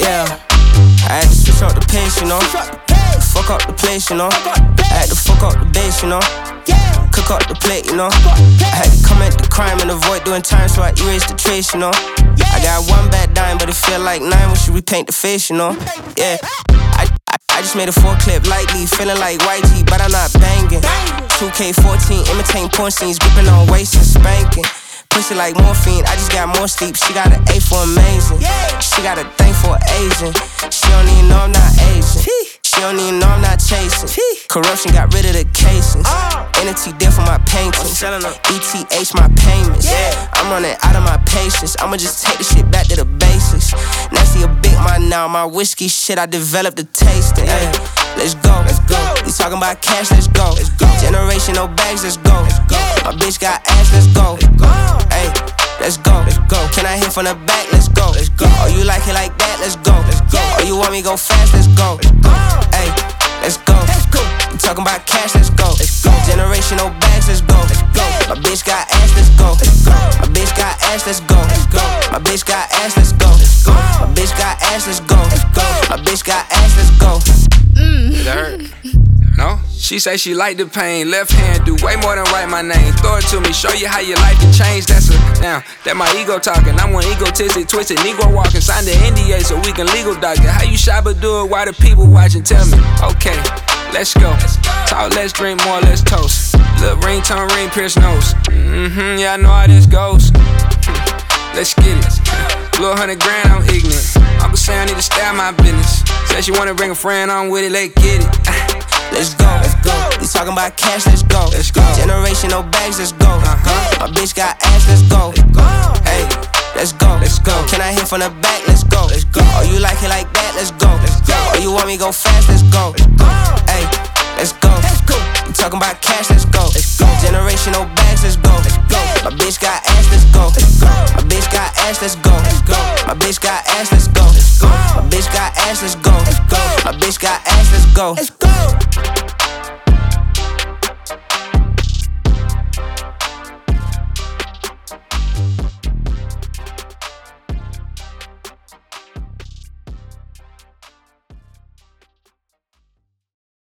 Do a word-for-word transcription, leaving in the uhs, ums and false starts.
Yeah, I had to switch up the pace, you know. Fuck up the place, you know. I had to fuck up the bass, you know. Cook up the plate, you know. I had to comment the crime and avoid doing time, so I erased the trace, you know. I got one bad dime, but it feel like nine when she repaint the face, you know. Yeah, I, I, I just made a four clip lightly, feeling like Y G, but I'm not banging. two K fourteen, imitating porn scenes, gripping on waist and spanking. Pussy like morphine, I just got more sleep. She got an A for amazing. She got a thing for Asian. She don't even know I'm not Asian. She don't even know I'm not chasing. Corruption got rid of the cases. N F T deal for my paintings. E T H my payments. I'm running out of my patience. I'ma just take the shit back to the basics. Nasty a big man now. My whiskey shit, I developed the tasting. Ay, let's go. Let's go. You talking about cash? Let's go. Let's go. Generation no bags. Let's go. Let's go. My bitch got ass. Let's go. Let's go. Ay, let's go. Let's go. Can I hit from the back? Let's go. Let's go. Oh, you like it like that? Let's go. Let's go. Oh, you want me go fast? Let's go. Let's go. Ay, let's go. Let's go. You talking about cash? Let's go. Let's go. Generation no bags. Let's go. Let's go. My bitch got ass. Let's go. Let's go. My bitch got ass. Let's go. Let's go. My bitch got ass. Let's go. Let's go. My bitch got ass. Let's go. Let's go. My bitch got ass. Let's go. Mm. Did that hurt? No? She say she like the pain. Left hand do way more than write my name. Throw it to me, show you how your life can change. That's a, now, that my ego talking. I'm one egotistic, twisted, Negro walking. Signed the N D A so we can legal dock it. How you shy but do it while the people watching? Tell me, okay, let's go. Talk, let's drink more, let's toast. Look, ringtone, ring, pierce nose. Mm-hmm, yeah, I know how this goes. Let's get it. Little hundred grand, I'm ignorant. Uncle say I need to stay out my business. Said she wanna bring a friend on with it, let's get it. Let's go, let's go. You talking about cash, let's go. Let's go. Generation no bags, let's go. Uh-huh. My bitch got ass, let's go. Let's go. Hey, let's go. Let's go. Can I hit from the back? Let's go. Let's go. Oh, you like it like that? Let's go. Let's go. Oh, you want me go fast? Let's go. Let's go. Hey, let's go. Let's go. You talking about cash? Let's go. Let's go. Generation no bags, let's go. Let's go. My bitch got ass, let's go. Let's go. My bitch got ass, let's go. Let's go. My bitch got ass, let's go. Let's go. My bitch got ass, let's go. Let's go. My bitch got ass, let's go. Let's go.